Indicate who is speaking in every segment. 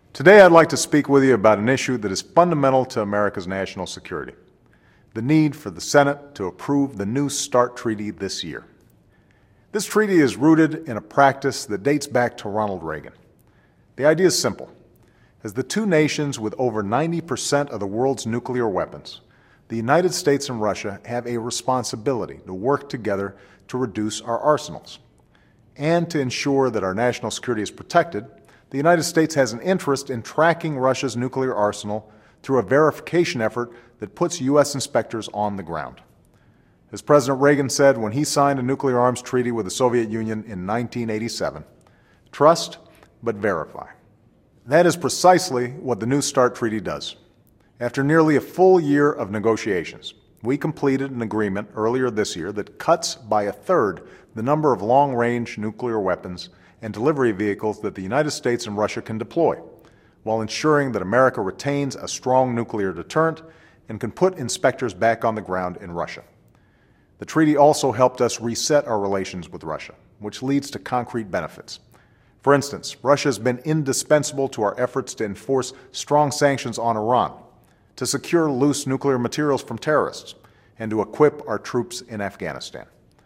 Speaker 1: Today I'd like to speak with you about an issue that is fundamental to America's national security: the need for the Senate to approve the New START treaty this year. This treaty is rooted in a practice that dates back to Ronald Reagan. The idea is simple. As the two nations with over 90% of the world's nuclear weapons, the United States and Russia have a responsibility to work together to reduce our arsenals. And to ensure that our national security is protected, the United States has an interest in tracking Russia's nuclear arsenal through a verification effort that puts U.S. inspectors on the ground. As President Reagan said when he signed a nuclear arms treaty with the Soviet Union in 1987, "Trust, but verify." That is precisely what the New START treaty does. After nearly a full year of negotiations, we completed an agreement earlier this year that cuts by a third the number of long-range nuclear weapons and delivery vehicles that the United States and Russia can deploy, while ensuring that America retains a strong nuclear deterrent and can put inspectors back on the ground in Russia. The treaty also helped us reset our relations with Russia, which leads to concrete benefits. For instance, Russia has been indispensable to our efforts to enforce strong sanctions on Iran, to secure loose nuclear materials from terrorists, and to equip our troops in Afghanistan.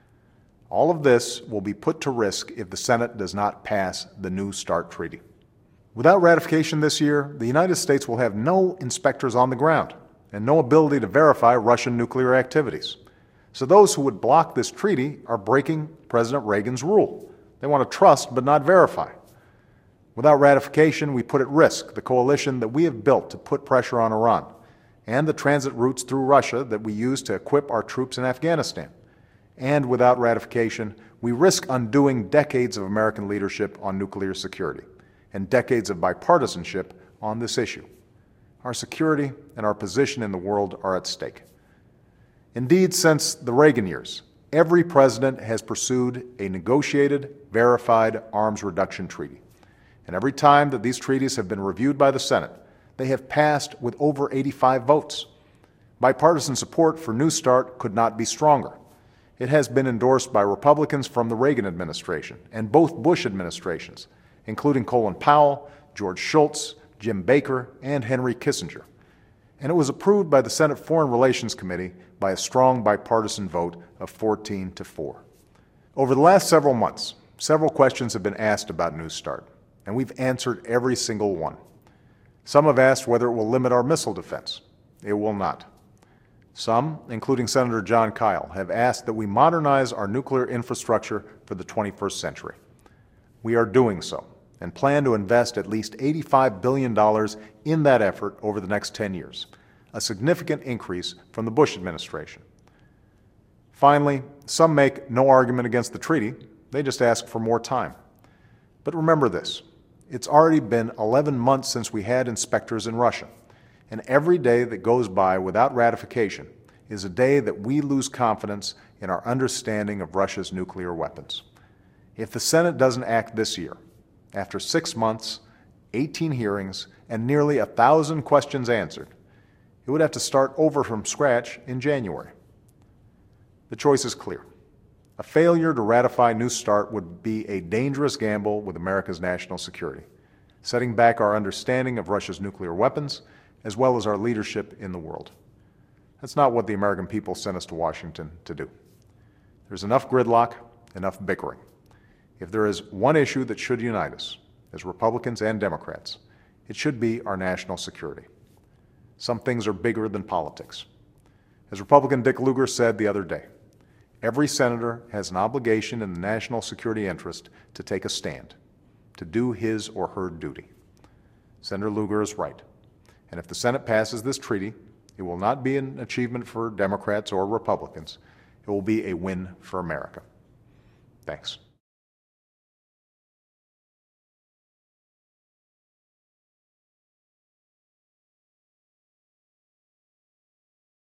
Speaker 1: All of this will be put to risk if the Senate does not pass the New START treaty. Without ratification this year, the United States will have no inspectors on the ground and no ability to verify Russian nuclear activities. So those who would block this treaty are breaking President Reagan's rule. They want to trust but not verify. Without ratification, we put at risk the coalition that we have built to put pressure on Iran and the transit routes through Russia that we use to equip our troops in Afghanistan. And without ratification, we risk undoing decades of American leadership on nuclear security and decades of bipartisanship on this issue. Our security and our position in the world are at stake. Indeed, since the Reagan years, every president has pursued a negotiated, verified arms reduction treaty. And every time that these treaties have been reviewed by the Senate, they have passed with over 85 votes. Bipartisan support for New START could not be stronger. It has been endorsed by Republicans from the Reagan administration and both Bush administrations, including Colin Powell, George Shultz, Jim Baker, and Henry Kissinger. And it was approved by the Senate Foreign Relations Committee by a strong bipartisan vote of 14-4. Over the last several months, several questions have been asked about New START, and we've answered every single one. Some have asked whether it will limit our missile defense. It will not. Some, including Senator Jon Kyl, have asked that we modernize our nuclear infrastructure for the 21st century. We are doing so and plan to invest at least $85 billion in that effort over the next 10 years, a significant increase from the Bush administration. Finally, some make no argument against the treaty. They just ask for more time. But remember this: it's already been 11 months since we had inspectors in Russia, and every day that goes by without ratification is a day that we lose confidence in our understanding of Russia's nuclear weapons. If the Senate doesn't act this year, after 6 months, 18 hearings, and nearly 1,000 questions answered, it would have to start over from scratch in January. The choice is clear. A failure to ratify New START would be a dangerous gamble with America's national security, setting back our understanding of Russia's nuclear weapons, as well as our leadership in the world. That's not what the American people sent us to Washington to do. There's enough gridlock, enough bickering. If there is one issue that should unite us, as Republicans and Democrats, it should be our national security. Some things are bigger than politics. As Republican Dick Lugar said the other day, every senator has an obligation in the national security interest to take a stand, to do his or her duty. Senator Lugar is right. And if the Senate passes this treaty, it will not be an achievement for Democrats or Republicans. It will be a win for America. Thanks.